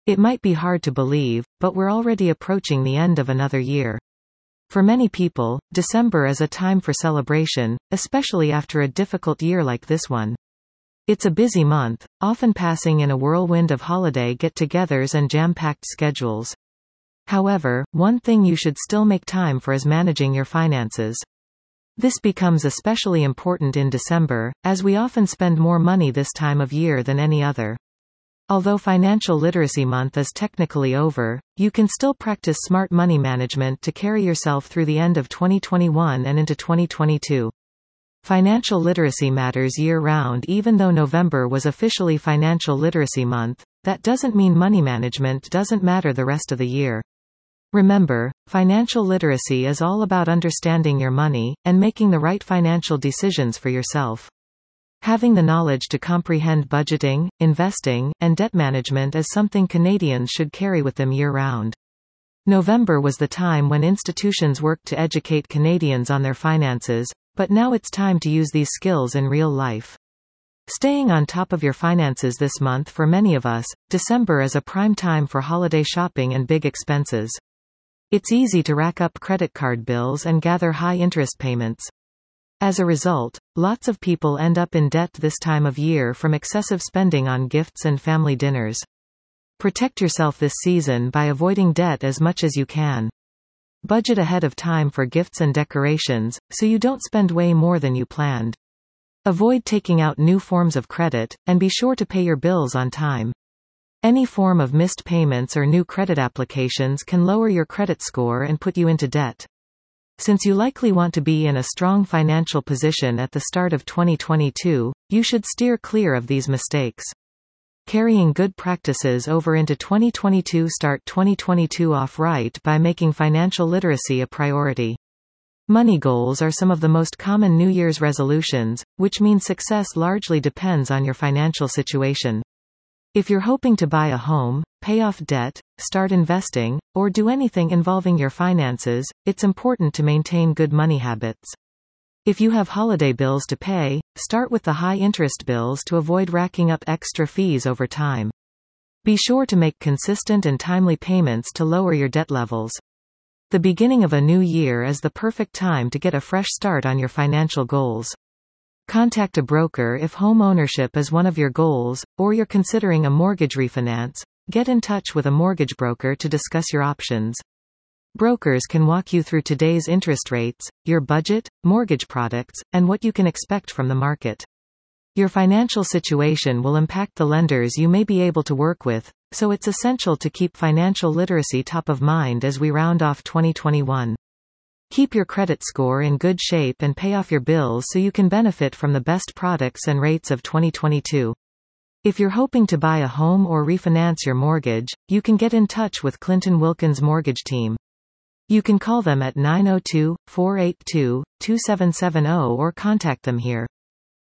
It might be hard to believe, but we're already approaching the end of another year. For many people, December is a time for celebration, especially after a difficult year like this one. It's a busy month, often passing in a whirlwind of holiday get-togethers and jam-packed schedules. However, one thing you should still make time for is managing your finances. This becomes especially important in December, as we often spend more money this time of year than any other. Although Financial Literacy Month is technically over, you can still practice smart money management to carry yourself through the end of 2021 and into 2022. Financial literacy matters year-round. Even though November was officially Financial Literacy Month, that doesn't mean money management doesn't matter the rest of the year. Remember, financial literacy is all about understanding your money, and making the right financial decisions for yourself. Having the knowledge to comprehend budgeting, investing, and debt management is something Canadians should carry with them year-round. November was the time when institutions worked to educate Canadians on their finances, but now it's time to use these skills in real life. Staying on top of your finances this month. For many of us, December is a prime time for holiday shopping and big expenses. It's easy to rack up credit card bills and gather high interest payments. As a result, lots of people end up in debt this time of year from excessive spending on gifts and family dinners. Protect yourself this season by avoiding debt as much as you can. Budget ahead of time for gifts and decorations, so you don't spend way more than you planned. Avoid taking out new forms of credit, and be sure to pay your bills on time. Any form of missed payments or new credit applications can lower your credit score and put you into debt. Since you likely want to be in a strong financial position at the start of 2022, you should steer clear of these mistakes. Carrying good practices over into 2022. Start 2022 off right by making financial literacy a priority. Money goals are some of the most common New Year's resolutions, which means success largely depends on your financial situation. If you're hoping to buy a home, pay off debt, start investing, or do anything involving your finances, it's important to maintain good money habits. If you have holiday bills to pay, start with the high-interest bills to avoid racking up extra fees over time. Be sure to make consistent and timely payments to lower your debt levels. The beginning of a new year is the perfect time to get a fresh start on your financial goals. Contact a broker if home ownership is one of your goals, or you're considering a mortgage refinance. Get in touch with a mortgage broker to discuss your options. Brokers can walk you through today's interest rates, your budget, mortgage products, and what you can expect from the market. Your financial situation will impact the lenders you may be able to work with, so it's essential to keep financial literacy top of mind as we round off 2021. Keep your credit score in good shape and pay off your bills so you can benefit from the best products and rates of 2022. If you're hoping to buy a home or refinance your mortgage, you can get in touch with Clinton Wilkins Mortgage Team. You can call them at 902-482-2770 or contact them here.